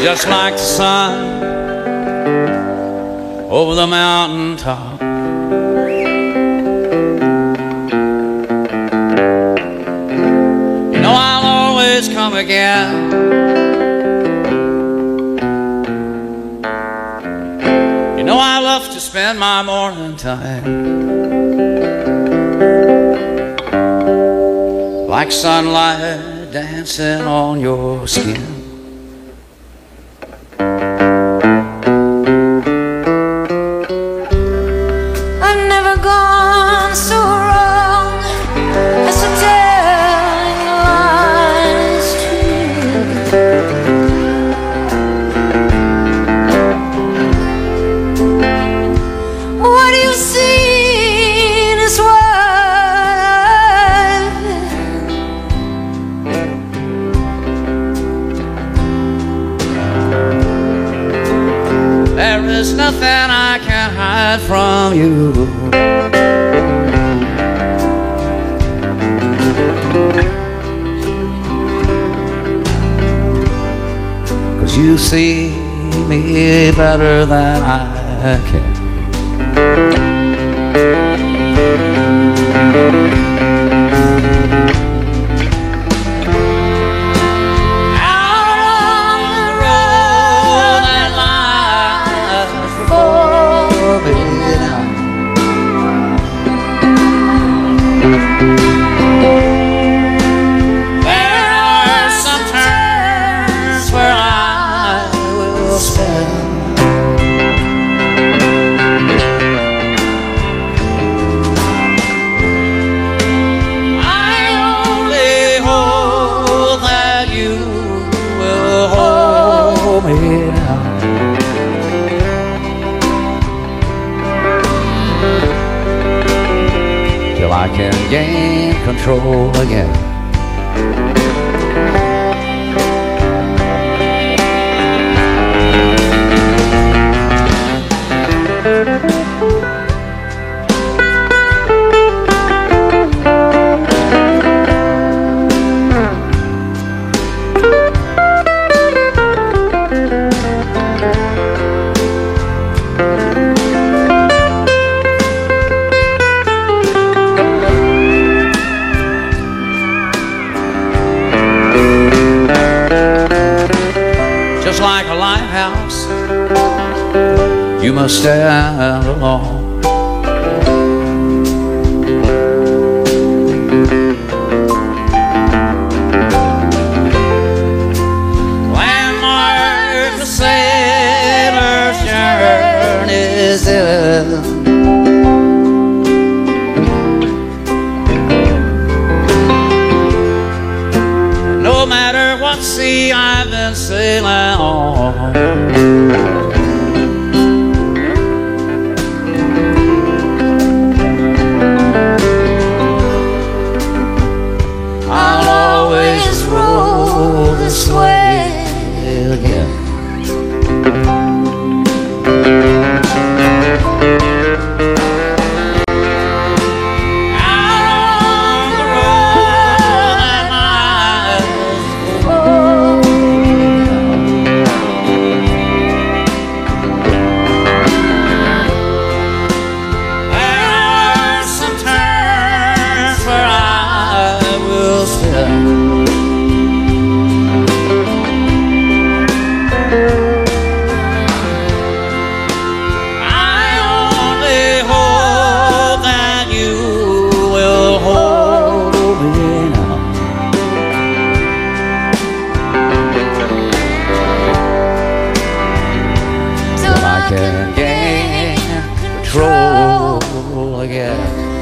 just like the sun over the mountain top. You know I'll always come again. You know I love to spend my morning time like sunlight dancing on your skin. I've never gone so wrong as to telling lies to you. What you've seen is what I've been. There is nothing I can hide from you. 'Cause you see me better than I can. Till I can gain control again. Just like a lighthouse, you must stand alone. Landmark the sailor's journey's end. No matter what sea I've been sailing on, I'll always roll this way again. Can gain control again.